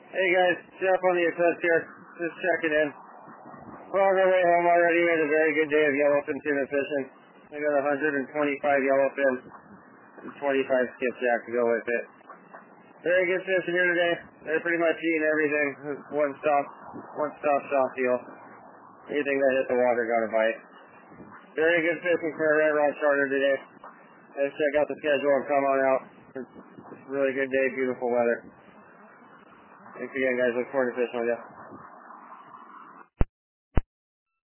Hey guys, Jeff on the Eclipse here. Just checking in. We're on our way home already. We had a very good day of yellowfin tuna fishing. I got 125 yellowfin and 25 skipjack to go with it. Very good fishing here today. They're pretty much eating everything. One stop shop deal. Anything that hit the water got a bite. Very good fishing for a red rod charter today. Let's check out the schedule and come on out. It's a really good day, beautiful weather. Thanks again, guys. Look forward to fishing with you.